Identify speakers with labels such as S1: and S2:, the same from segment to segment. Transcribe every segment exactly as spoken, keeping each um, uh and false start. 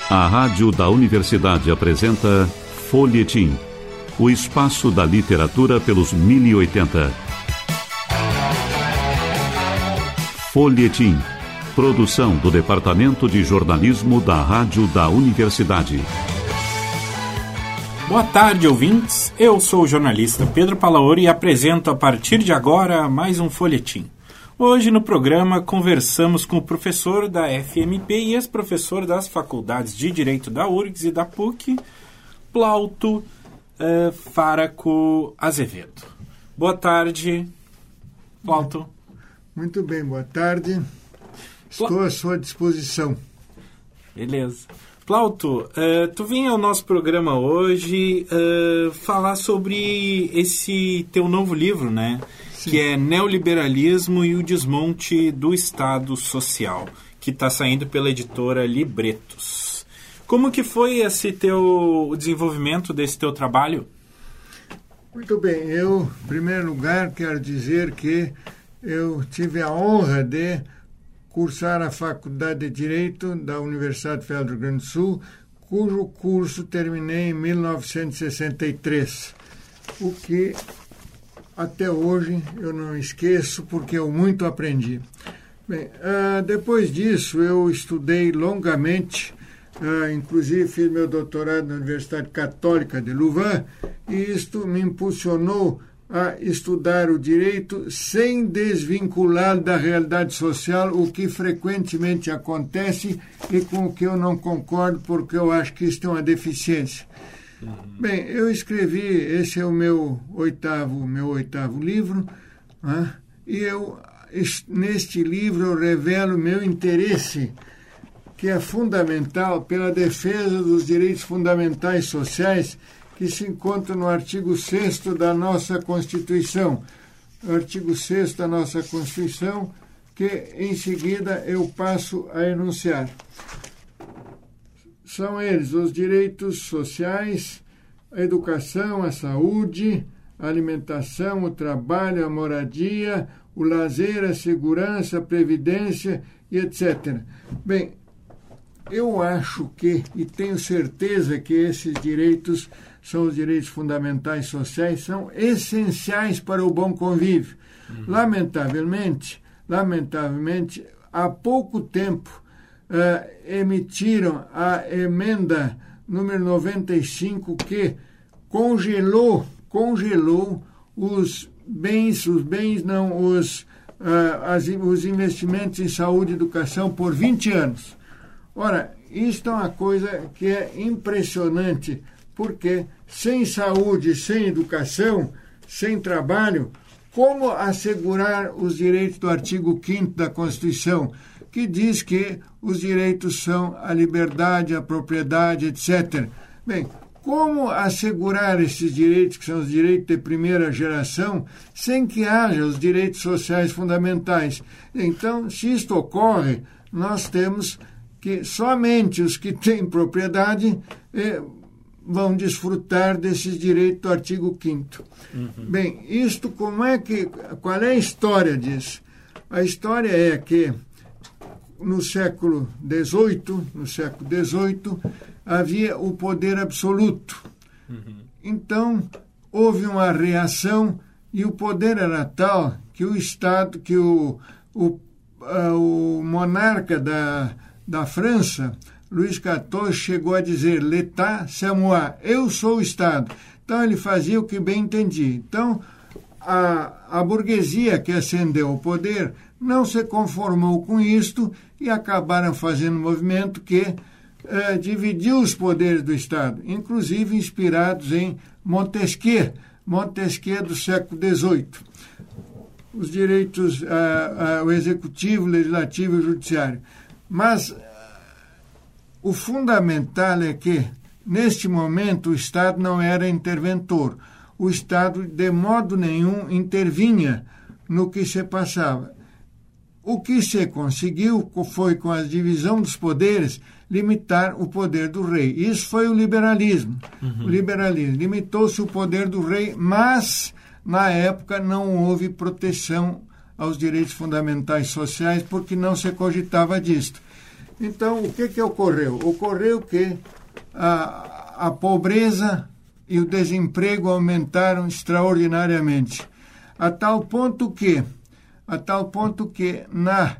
S1: A Rádio da Universidade apresenta Folhetim, o espaço da literatura pelos mil e oitenta. Folhetim, produção do Departamento de Jornalismo da Rádio da Universidade.
S2: Boa tarde, ouvintes. Eu sou o jornalista Pedro Palaoro e apresento a partir de agora mais um Folhetim. Hoje no programa conversamos com o professor da F M P e ex-professor das faculdades de Direito da U R G S e da P U C, Plauto uh, Faraco Azevedo. Boa tarde, Plauto.
S3: Muito bem, boa tarde. Estou à sua disposição.
S2: Beleza. Plauto, uh, tu vem ao nosso programa hoje uh, falar sobre esse teu novo livro, né? Sim. Que é Neoliberalismo e o Desmonte do Estado Social, que está saindo pela editora Libretos. Como que foi esse teu, o desenvolvimento desse teu trabalho?
S3: Muito bem, eu, em primeiro lugar, quero dizer que eu tive a honra de cursar a Faculdade de Direito da Universidade Federal do Rio Grande do Sul, cujo curso terminei em mil novecentos e sessenta e três, o que até hoje eu não esqueço porque eu muito aprendi. Bem, uh, depois disso eu estudei longamente, uh, inclusive fiz meu doutorado na Universidade Católica de Louvain, e isto me impulsionou a estudar o direito sem desvincular da realidade social, o que frequentemente acontece e com o que eu não concordo, porque eu acho que isso é uma deficiência. Uhum. Bem, eu escrevi, esse é o meu oitavo, meu oitavo livro, né? E eu, neste livro eu revelo meu interesse, que é fundamental, pela defesa dos direitos fundamentais sociais, que se encontra no artigo sexto da nossa Constituição. O artigo sexto da nossa Constituição, que em seguida eu passo a enunciar. São eles os direitos sociais, a educação, a saúde, a alimentação, o trabalho, a moradia, o lazer, a segurança, a previdência e etcétera. Bem, eu acho que, e tenho certeza que esses direitos são os direitos fundamentais sociais, são essenciais para o bom convívio. Uhum. Lamentavelmente, lamentavelmente, há pouco tempo uh, emitiram a emenda número noventa e cinco que congelou, congelou os bens, os bens não, os, uh, as, os investimentos em saúde e educação por vinte anos. Ora, isto é uma coisa que é impressionante, porque sem saúde, sem educação, sem trabalho, como assegurar os direitos do artigo quinto da Constituição, que diz que os direitos são a liberdade, a propriedade, etcétera. Bem, como assegurar esses direitos, que são os direitos de primeira geração, sem que haja os direitos sociais fundamentais? Então, se isto ocorre, nós temos que somente os que têm propriedade eh, vão desfrutar desses direitos do artigo quinto. Uhum. Bem, isto como é que, qual é a história disso? A história é que no século dezoito, no século dezoito, havia o poder absoluto. Uhum. Então, houve uma reação e o poder era tal que o Estado, que o, o, uh, o monarca da da França, Luís quatorze, chegou a dizer «L'État, c'est moi», eu sou o Estado. Então, ele fazia o que bem entendia. Então, a, a burguesia que ascendeu ao poder não se conformou com isto e acabaram fazendo um movimento que eh, dividiu os poderes do Estado, inclusive inspirados em Montesquieu, Montesquieu do século dezoito. Os direitos, ah, ah, o executivo, o legislativo e o judiciário. Mas o fundamental é que, neste momento, o Estado não era interventor. O Estado, de modo nenhum, intervinha no que se passava. O que se conseguiu foi, com a divisão dos poderes, limitar o poder do rei. Isso foi o liberalismo. Uhum. O liberalismo. Limitou-se o poder do rei, mas, na época, não houve proteção aos direitos fundamentais sociais, porque não se cogitava disto. Então, o que, que ocorreu? Ocorreu que a, a pobreza e o desemprego aumentaram extraordinariamente, a tal ponto que, a tal ponto que na,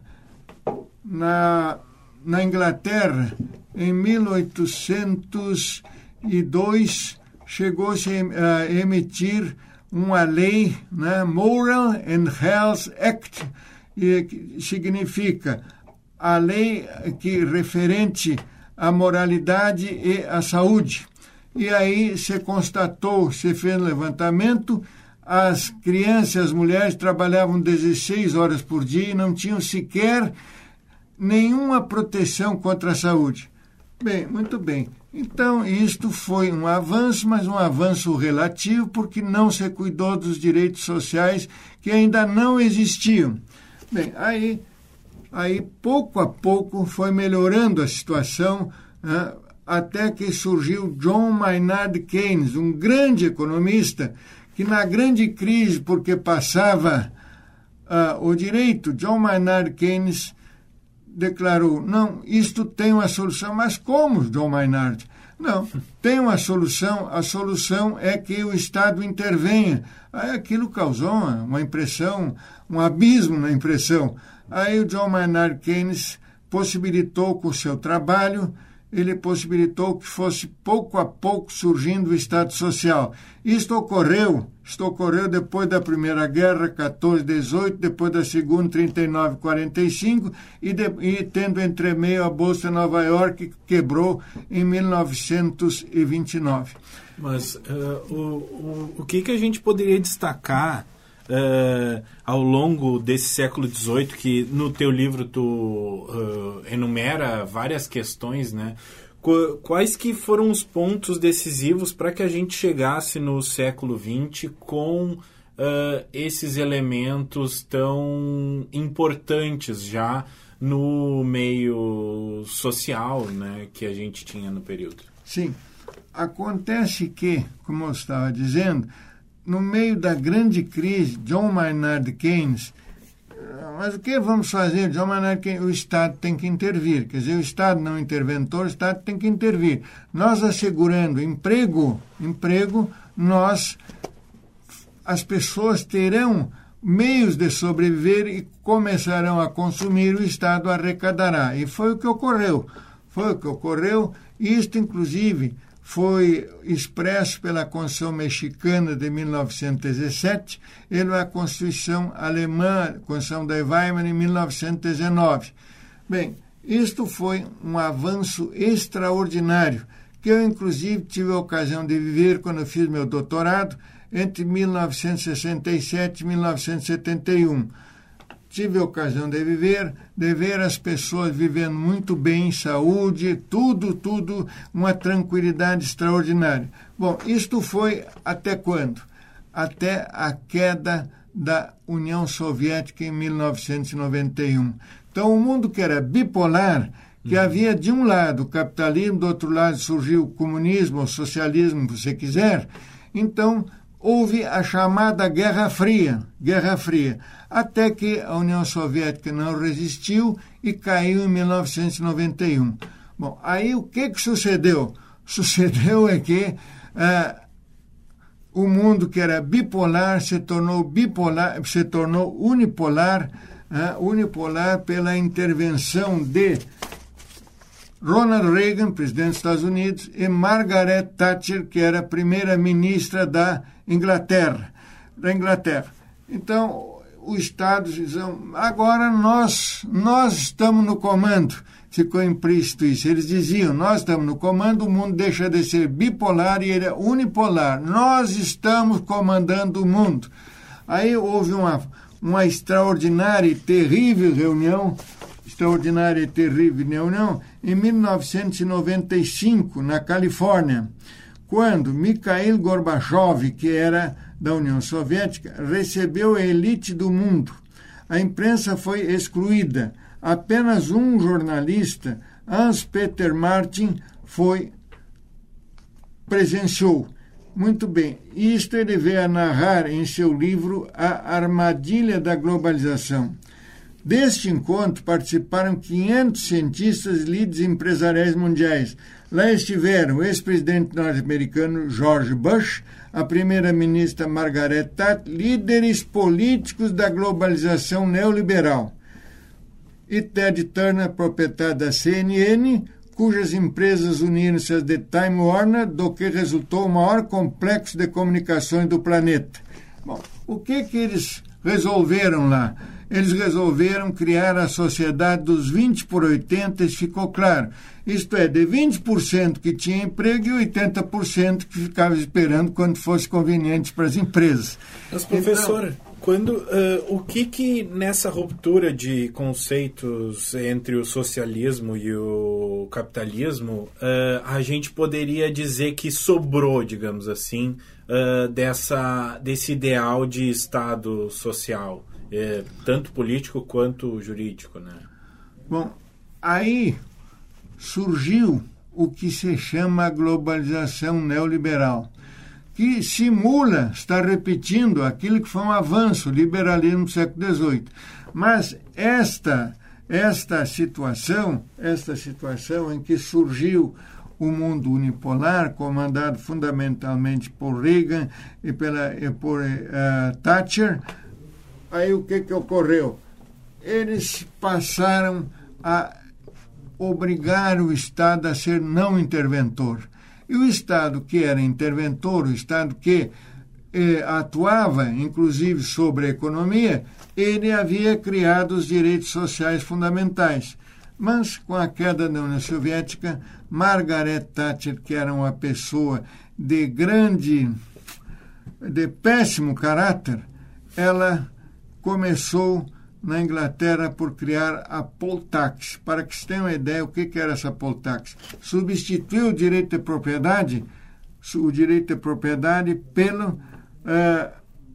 S3: na, na Inglaterra, em mil oitocentos e dois, chegou-se a emitir uma lei, né, Moral and Health Act, que significa a lei que referente à moralidade e à saúde. E aí se constatou, se fez um levantamento, as crianças, as mulheres trabalhavam dezesseis horas por dia e não tinham sequer nenhuma proteção contra a saúde. Bem, muito bem. Então, isto foi um avanço, mas um avanço relativo, porque não se cuidou dos direitos sociais que ainda não existiam. Bem, aí, aí pouco a pouco foi melhorando a situação, né, até que surgiu John Maynard Keynes, um grande economista, que na grande crise, porque passava uh, o direito, John Maynard Keynes declarou, não, isto tem uma solução. Mas como, John Maynard? Não, tem uma solução, a solução é que o Estado intervenha. Aí aquilo causou uma, uma impressão, um abismo na impressão. Aí o John Maynard Keynes possibilitou com o seu trabalho, ele possibilitou que fosse pouco a pouco surgindo o Estado Social. Isto ocorreu, isto ocorreu depois da Primeira Guerra, quatorze, dezoito, depois da Segunda, trinta e nove, quarenta e cinco, e, de, e tendo entre meio a Bolsa de Nova York, que quebrou em mil novecentos e vinte e nove.
S2: Mas uh, o, o, o que, que a gente poderia destacar Uh, ao longo desse século dezoito, que no teu livro tu uh, enumera várias questões, né? Qu- quais que foram os pontos decisivos para que a gente chegasse no século vinte com uh, esses elementos tão importantes já no meio social, né, que a gente tinha no período?
S3: Sim. Acontece que, como eu estava dizendo, no meio da grande crise, John Maynard Keynes, mas o que vamos fazer? John Maynard Keynes, o Estado tem que intervir. Quer dizer, o Estado não interventor, o Estado tem que intervir. Nós assegurando emprego, emprego, nós, as pessoas terão meios de sobreviver e começarão a consumir, o Estado arrecadará. E foi o que ocorreu. Foi o que ocorreu. Isto, inclusive, foi expresso pela Constituição Mexicana de mil novecentos e dezessete e a Constituição Alemã, a Constituição de Weimar, em mil novecentos e dezenove. Bem, isto foi um avanço extraordinário, que eu, inclusive, tive a ocasião de viver quando eu fiz meu doutorado, entre mil novecentos e sessenta e sete e mil novecentos e setenta e um. Tive a ocasião de viver, de ver as pessoas vivendo muito bem, saúde, tudo, tudo, uma tranquilidade extraordinária. Bom, isto foi até quando? Até a queda da União Soviética em mil novecentos e noventa e um. Então, o mundo que era bipolar, que uhum. havia de um lado o capitalismo, do outro lado surgiu o comunismo, o socialismo, se você quiser, então houve a chamada Guerra Fria, Guerra Fria, até que a União Soviética não resistiu e caiu em mil novecentos e noventa e um. Bom, aí o que, que sucedeu? Sucedeu é que ah, o mundo que era bipolar se tornou bipolar, se tornou unipolar, ah, unipolar pela intervenção de Ronald Reagan, presidente dos Estados Unidos, e Margaret Thatcher, que era primeira-ministra da Inglaterra, da Inglaterra. Então, os Estados dizem, agora nós, nós estamos no comando. Ficou implícito isso. Eles diziam, nós estamos no comando, o mundo deixa de ser bipolar e ele é unipolar. Nós estamos comandando o mundo. Aí houve uma, uma extraordinária e terrível reunião, extraordinária e terrível reunião, em mil novecentos e noventa e cinco, na Califórnia, quando Mikhail Gorbachev, que era da União Soviética, recebeu a elite do mundo. A imprensa foi excluída. Apenas um jornalista, Hans-Peter Martin, foi, presenciou. Muito bem, isto ele veio a narrar em seu livro A Armadilha da Globalização. Deste encontro participaram quinhentos cientistas e líderes empresariais mundiais. Lá estiveram o ex-presidente norte-americano George Bush, a primeira-ministra Margaret Thatcher, líderes políticos da globalização neoliberal. E Ted Turner, proprietário da C N N, cujas empresas uniram-se às de Time Warner, do que resultou o maior complexo de comunicações do planeta. Bom, o que que eles resolveram lá? Eles resolveram criar a sociedade dos vinte por oitenta, isso ficou claro. Isto é, de vinte por cento que tinha emprego e oitenta por cento que ficava esperando quando fosse conveniente para as empresas.
S2: Mas, professor, então, quando, uh, o que que nessa ruptura de conceitos entre o socialismo e o capitalismo, uh, a gente poderia dizer que sobrou, digamos assim, uh, dessa, desse ideal de Estado social? É, tanto político quanto jurídico, né?
S3: Bom, aí surgiu o que se chama a globalização neoliberal, que simula, está repetindo aquilo que foi um avanço, o liberalismo do século dezoito. Mas esta, esta situação, esta situação em que surgiu o mundo unipolar, comandado fundamentalmente por Reagan e, pela, e por uh, Thatcher, aí o que que ocorreu? Eles passaram a obrigar o Estado a ser não interventor. E o Estado que era interventor, o Estado que eh, atuava, inclusive, sobre a economia, ele havia criado os direitos sociais fundamentais. Mas, com a queda da União Soviética, Margaret Thatcher, que era uma pessoa de grande, de péssimo caráter, ela começou na Inglaterra por criar a poll tax. Para que se tenha uma ideia o que era essa poll tax. Substituiu o direito de propriedade, o direito de propriedade pelo... Uh,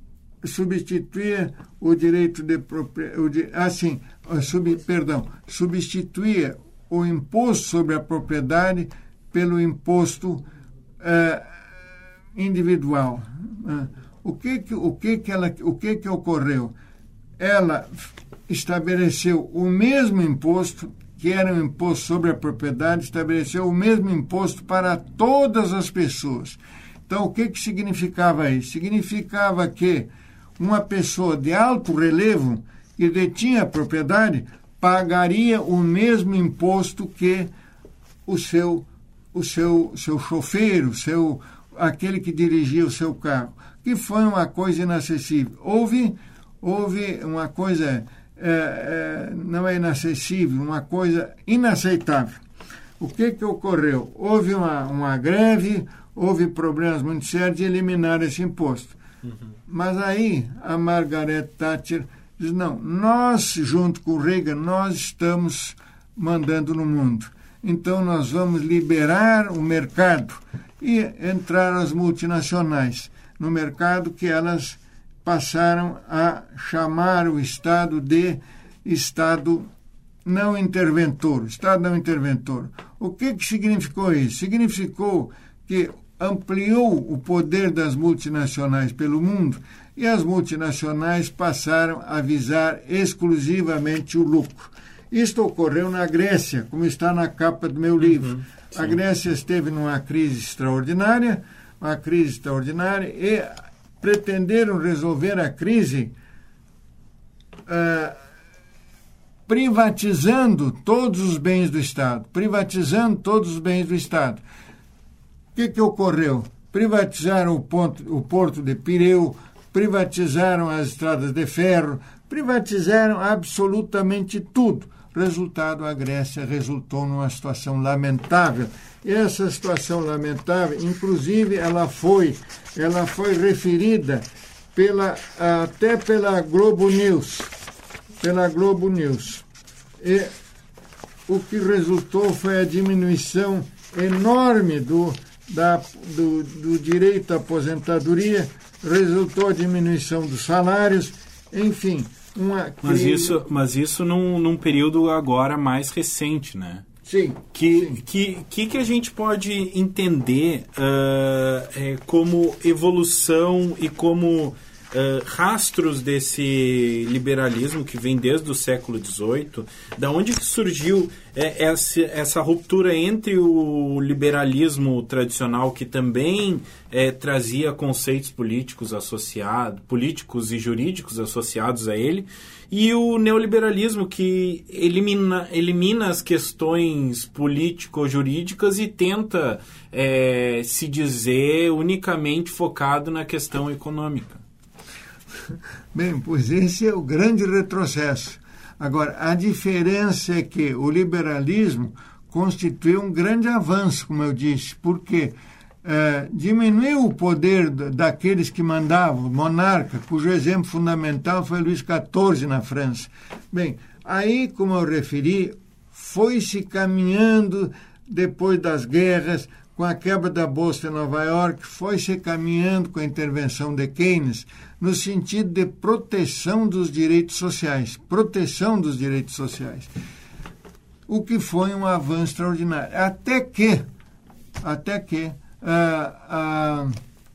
S3: substituía o direito de propriedade... Assim, sub, perdão, substituía o imposto sobre a propriedade pelo imposto uh, individual. Uh, o que que, o que que ela, o que que ocorreu? Ela estabeleceu o mesmo imposto, que era um imposto sobre a propriedade, estabeleceu o mesmo imposto para todas as pessoas. Então, o que que significava isso? Significava que uma pessoa de alto relevo que detinha a propriedade pagaria o mesmo imposto que o seu, o seu, seu chofer, o seu, aquele que dirigia o seu carro, que foi uma coisa inacessível. Houve... Houve uma coisa, é, é, não é inacessível, uma coisa inaceitável. O que que ocorreu? Houve uma, uma greve, houve problemas muito sérios de eliminar esse imposto. Uhum. Mas aí a Margaret Thatcher diz, não, nós, junto com o Reagan, nós estamos mandando no mundo. Então nós vamos liberar o mercado e entrar as multinacionais no mercado que elas passaram a chamar o Estado de Estado não interventor, Estado não interventor. O que que significou isso? Significou que ampliou o poder das multinacionais pelo mundo e as multinacionais passaram a visar exclusivamente o lucro. Isto ocorreu na Grécia, como está na capa do meu livro. Uhum, a Grécia esteve numa crise extraordinária, uma crise extraordinária e pretenderam resolver a crise uh, privatizando todos os bens do Estado, privatizando todos os bens do Estado. O que que ocorreu? Privatizaram o, ponto, o porto de Pireu, privatizaram as estradas de ferro, privatizaram absolutamente tudo. Resultado, a Grécia resultou numa situação lamentável. E essa situação lamentável, inclusive, ela foi, ela foi referida pela, até pela Globo News, pela Globo News. E o que resultou foi a diminuição enorme do, da, do, do direito à aposentadoria, resultou a diminuição dos salários, enfim. Uma
S2: mas isso, mas isso num, num período agora mais recente, né?
S3: Sim.
S2: Que,
S3: sim.
S2: que, que, que a gente pode entender uh, é, como evolução e como uh, rastros desse liberalismo que vem desde o século dezoito? Da onde que surgiu é, essa, essa ruptura entre o liberalismo tradicional, que também é, trazia conceitos políticos associados, políticos e jurídicos associados a ele, e o neoliberalismo, que elimina, elimina as questões político-jurídicas e tenta é, se dizer unicamente focado na questão econômica?
S3: Bem, pois esse é o grande retrocesso. Agora, a diferença é que o liberalismo constituiu um grande avanço, como eu disse, porque é, diminuiu o poder daqueles que mandavam, monarca, cujo exemplo fundamental foi Luís quatorze na França. Bem, aí, como eu referi, foi-se caminhando depois das guerras, com a quebra da Bolsa em Nova York, foi-se caminhando com a intervenção de Keynes, no sentido de proteção dos direitos sociais, proteção dos direitos sociais, o que foi um avanço extraordinário. Até que, até que a, a,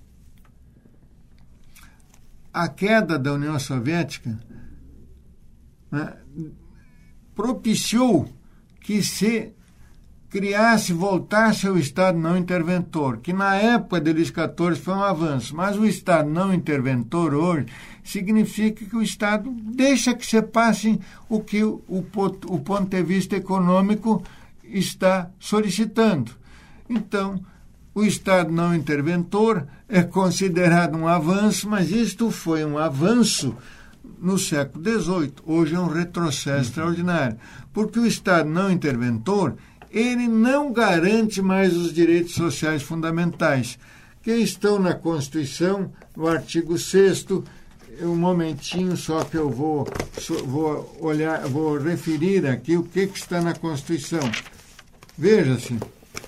S3: a queda da União Soviética, né, propiciou que se criasse, voltasse ao Estado não interventor, que na época de Luís quatorze foi um avanço, mas o Estado não interventor hoje significa que o Estado deixa que se passe o que o, o, o ponto de vista econômico está solicitando. Então, o Estado não interventor é considerado um avanço, mas isto foi um avanço no século dezoito. Hoje é um retrocesso uhum. extraordinário, porque o Estado não interventor ele não garante mais os direitos sociais fundamentais, que estão na Constituição, no artigo sexto. Um momentinho só que eu vou, vou olhar, vou referir aqui o que, que está na Constituição. Veja-se.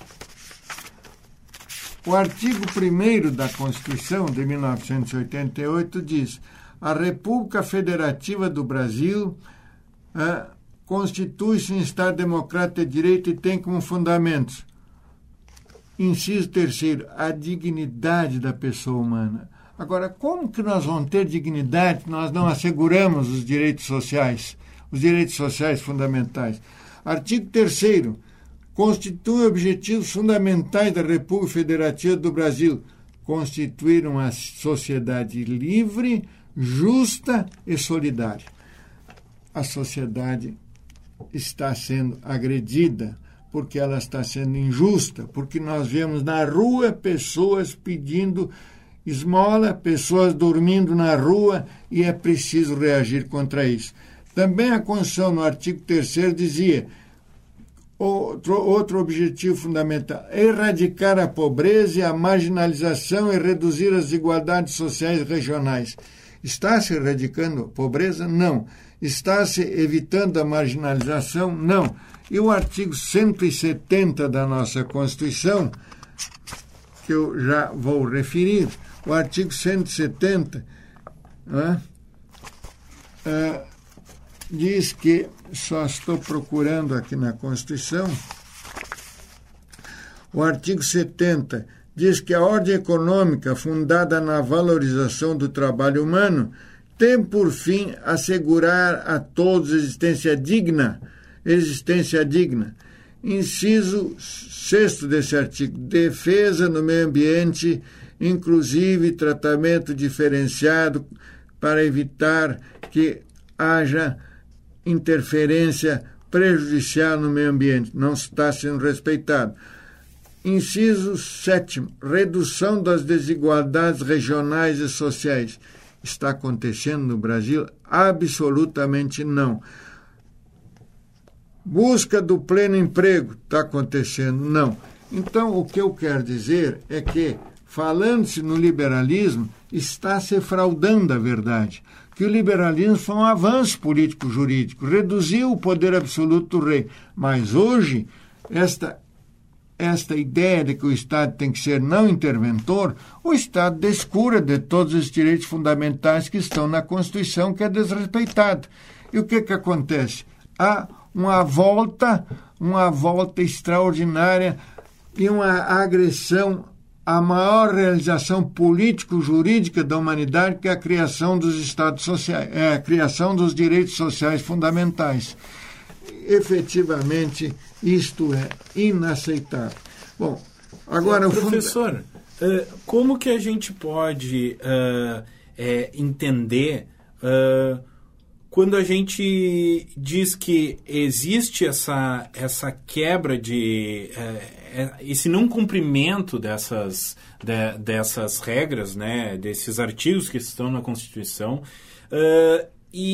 S3: O artigo primeiro da Constituição de mil novecentos e oitenta e oito diz: a República Federativa do Brasil é, constitui-se em Estado democrático de direito e tem como fundamentos, inciso terceiro, a dignidade da pessoa humana. Agora, como que nós vamos ter dignidade se nós não asseguramos os direitos sociais, os direitos sociais fundamentais? Artigo terceiro, constitui objetivos fundamentais da República Federativa do Brasil, constituir uma sociedade livre, justa e solidária. A sociedade está sendo agredida, porque ela está sendo injusta, porque nós vemos na rua pessoas pedindo esmola, pessoas dormindo na rua, e é preciso reagir contra isso. Também a Constituição, no artigo terceiro, dizia outro, outro objetivo fundamental: erradicar a pobreza e a marginalização e reduzir as desigualdades sociais regionais. Está se erradicando a pobreza? Não. Está-se evitando a marginalização? Não. E o artigo cento e setenta da nossa Constituição, que eu já vou referir, o artigo cento e setenta né, é, diz que, só estou procurando aqui na Constituição, o artigo setenta diz que a ordem econômica fundada na valorização do trabalho humano tem por fim assegurar a todos existência digna, existência digna. Inciso sexto desse artigo: defesa no meio ambiente, inclusive tratamento diferenciado para evitar que haja interferência prejudicial no meio ambiente. Não está sendo respeitado. Inciso sétimo, redução das desigualdades regionais e sociais. Está acontecendo no Brasil? Absolutamente não. Busca do pleno emprego. Está acontecendo? Não. Então, o que eu quero dizer é que, falando-se no liberalismo, está se fraudando a verdade. Que o liberalismo foi um avanço político-jurídico, reduziu o poder absoluto do rei. Mas hoje, esta esta ideia de que o Estado tem que ser não interventor, o Estado descura de todos os direitos fundamentais que estão na Constituição, que é desrespeitado. E o que que acontece? Há uma volta, uma volta extraordinária e uma agressão a maior realização político-jurídica da humanidade, que é a criação dos Estados sociais, é a criação dos direitos sociais fundamentais. Efetivamente, isto é inaceitável. Bom, agora...
S2: o Professor, funda... uh, como que a gente pode uh, é, entender... Uh, quando a gente diz que existe essa, essa quebra de... É, esse não cumprimento dessas, de, dessas regras, né, desses artigos que estão na Constituição, uh,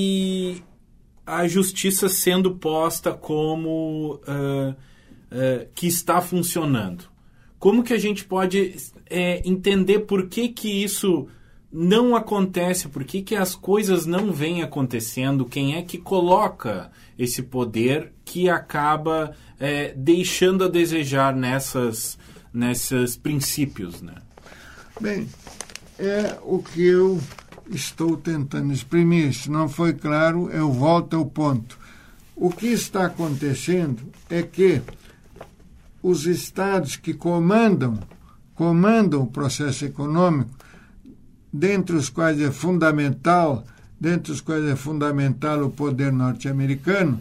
S2: e a justiça sendo posta como uh, uh, que está funcionando. Como que a gente pode é, entender por que que isso... não acontece, por que que as coisas não vêm acontecendo, quem é que coloca esse poder que acaba é, deixando a desejar nessas, nesses princípios, né?
S3: Bem, é o que eu estou tentando exprimir. Se não foi claro, eu volto ao ponto. O que está acontecendo é que os estados que comandam, comandam o processo econômico, dentre os quais é fundamental, dentre os quais é fundamental o poder norte-americano,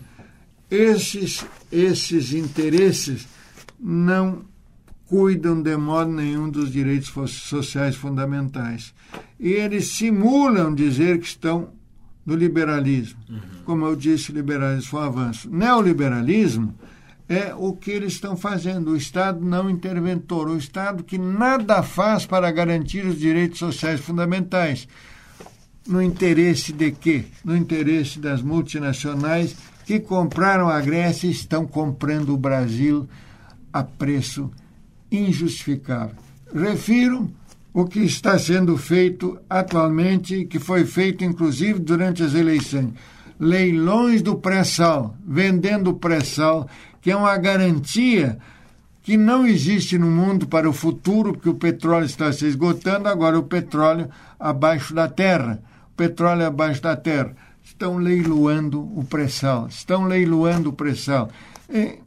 S3: esses, esses interesses não cuidam de modo nenhum dos direitos sociais fundamentais. E eles simulam dizer que estão no liberalismo. Uhum. Como eu disse, o liberalismo foi um avanço. Neoliberalismo é o que eles estão fazendo, o Estado não interventor, o Estado que nada faz para garantir os direitos sociais fundamentais. No interesse de quê? No interesse das multinacionais que compraram a Grécia e estão comprando o Brasil a preço injustificável. Refiro o que está sendo feito atualmente, que foi feito inclusive durante as eleições. Leilões do pré-sal, vendendo o pré-sal, que é uma garantia que não existe no mundo para o futuro, porque o petróleo está se esgotando, agora o petróleo abaixo da terra. O petróleo abaixo da terra. Estão leiloando o pré-sal, estão leiloando o pré-sal. E,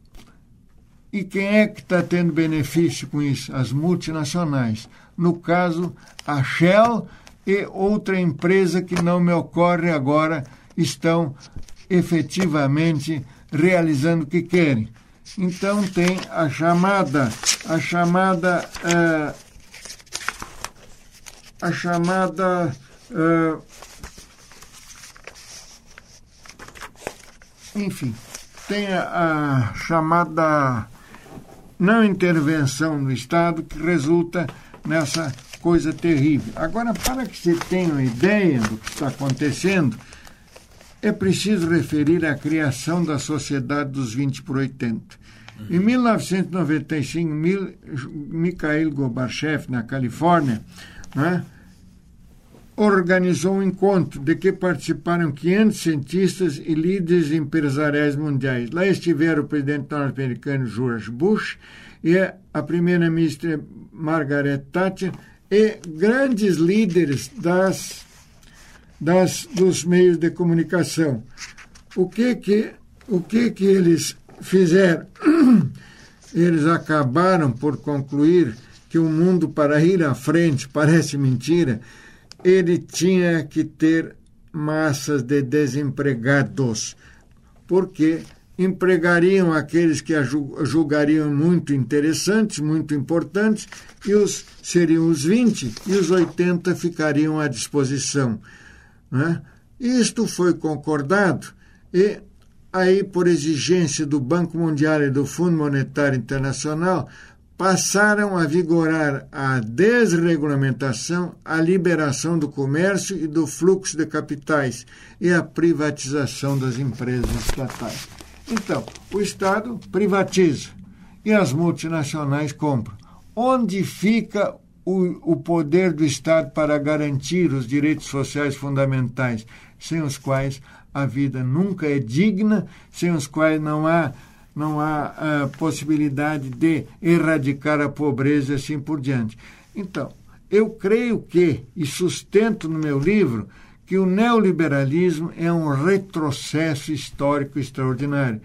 S3: e quem é que está tendo benefício com isso? As multinacionais. No caso, a Shell e outra empresa que não me ocorre agora, estão efetivamente realizando o que querem. Então tem a chamada, a chamada, uh, a chamada, uh, enfim, tem a, a chamada não intervenção do Estado que resulta nessa coisa terrível. Agora, para que você tenha uma ideia do que está acontecendo, é preciso referir a criação da Sociedade dos vinte por oitenta. Em mil novecentos e noventa e cinco, Mil, Mikhail Gorbachev, na Califórnia, né, organizou um encontro de que participaram quinhentos cientistas e líderes empresariais mundiais. Lá estiveram o presidente norte-americano George Bush e a primeira-ministra Margaret Thatcher e grandes líderes das Das, dos meios de comunicação. O que que, o que que eles fizeram? Eles acabaram por concluir que o mundo, para ir à frente, parece mentira, ele tinha que ter massas de desempregados, porque empregariam aqueles que a julgariam muito interessantes, muito importantes, e os, seriam os vinte, e os oitenta ficariam à disposição. Né? Isto foi concordado e aí, por exigência do Banco Mundial e do Fundo Monetário Internacional, passaram a vigorar a desregulamentação, a liberação do comércio e do fluxo de capitais e a privatização das empresas estatais. Então, o Estado privatiza e as multinacionais compram. Onde fica O, o poder do Estado para garantir os direitos sociais fundamentais, sem os quais a vida nunca é digna, sem os quais não há, não há a possibilidade de erradicar a pobreza e assim por diante. Então, eu creio que, e sustento no meu livro, que o neoliberalismo é um retrocesso histórico extraordinário,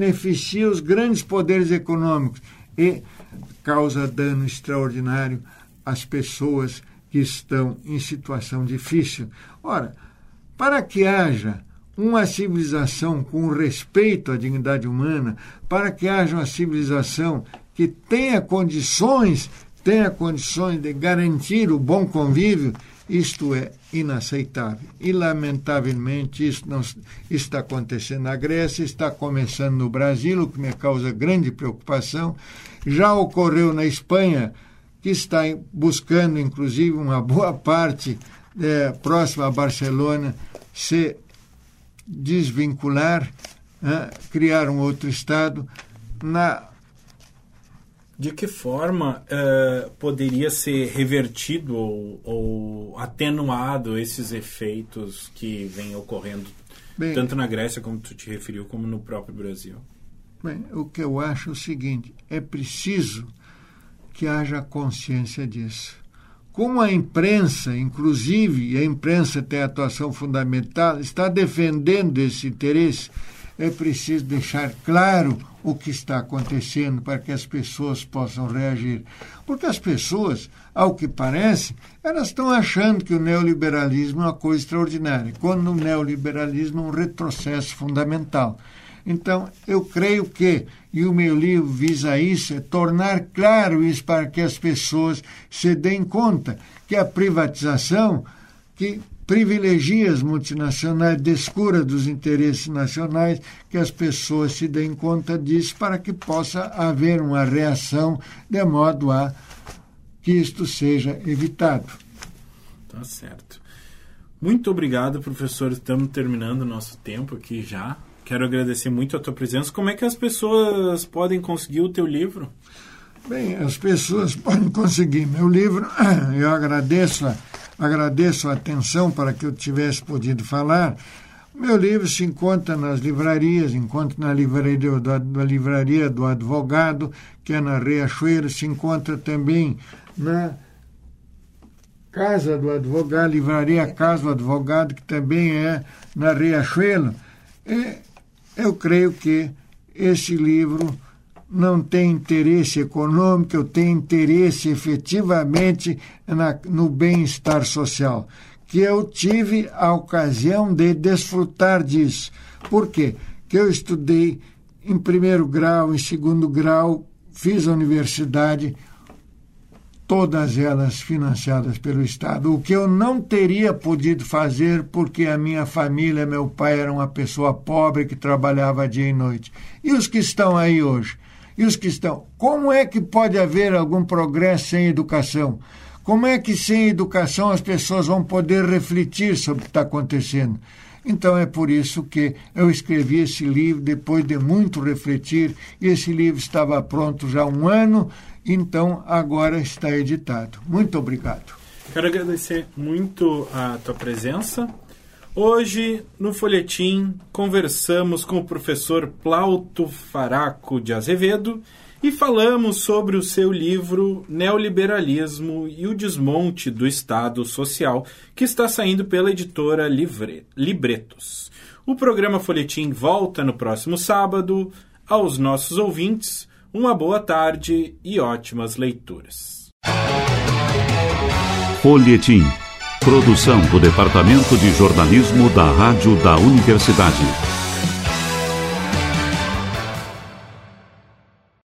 S3: beneficia os grandes poderes econômicos e causa dano extraordinário as pessoas que estão em situação difícil. Ora, para que haja uma civilização com respeito à dignidade humana, para que haja uma civilização que tenha condições, tenha condições de garantir o bom convívio, isto é inaceitável. E, lamentavelmente, isso não está acontecendo na Grécia, está começando no Brasil, o que me causa grande preocupação. Já ocorreu na Espanha, que está buscando, inclusive, uma boa parte é, próxima a Barcelona, se desvincular, né, criar um outro Estado. Na
S2: De que forma uh, poderia ser revertido ou, ou atenuado esses efeitos que vêm ocorrendo, bem, tanto na Grécia, como tu te referiu, como no próprio Brasil?
S3: Bem, o que eu acho é o seguinte: é preciso que haja consciência disso. Como a imprensa, inclusive, e a imprensa tem atuação fundamental, está defendendo esse interesse, é preciso deixar claro o que está acontecendo para que as pessoas possam reagir. Porque as pessoas, ao que parece, elas estão achando que o neoliberalismo é uma coisa extraordinária, quando o neoliberalismo é um retrocesso fundamental. Então, eu creio que, e o meu livro visa isso, é tornar claro isso para que as pessoas se deem conta que a privatização, que privilegia as multinacionais, descura dos interesses nacionais, que as pessoas se deem conta disso para que possa haver uma reação de modo a que isto seja evitado.
S2: Tá certo. Muito obrigado, professor. Estamos terminando o nosso tempo aqui já. Quero agradecer muito a tua presença. Como é que as pessoas podem conseguir o teu livro?
S3: Bem, as pessoas podem conseguir meu livro. Eu agradeço a Agradeço a atenção para que eu tivesse podido falar. Meu livro se encontra nas livrarias, encontra na livraria do, da livraria do Advogado, que é na Riachuelo, se encontra também na Casa do Advogado, livraria Casa do Advogado, que também é na Riachuelo. E eu creio que esse livro não tem interesse econômico, eu tenho interesse efetivamente na, no bem-estar social, que eu tive a ocasião de desfrutar disso. Por quê? Que eu estudei em primeiro grau, em segundo grau, fiz a universidade, todas elas financiadas pelo Estado, o que eu não teria podido fazer porque a minha família, meu pai era uma pessoa pobre que trabalhava dia e noite. E os que estão aí hoje? E os que estão? Como é que pode haver algum progresso sem educação? Como é que sem educação as pessoas vão poder refletir sobre o que está acontecendo? Então é por isso que eu escrevi esse livro depois de muito refletir, e esse livro estava pronto já há um ano, então agora está editado. Muito obrigado.
S2: Quero agradecer muito a tua presença. Hoje, no Folhetim, conversamos com o professor Plauto Faraco de Azevedo e falamos sobre o seu livro Neoliberalismo e o Desmonte do Estado Social, que está saindo pela editora Livre, Libretos. O programa Folhetim volta no próximo sábado. Aos nossos ouvintes, uma boa tarde e ótimas leituras.
S1: Folhetim. Produção do Departamento de Jornalismo da Rádio da Universidade.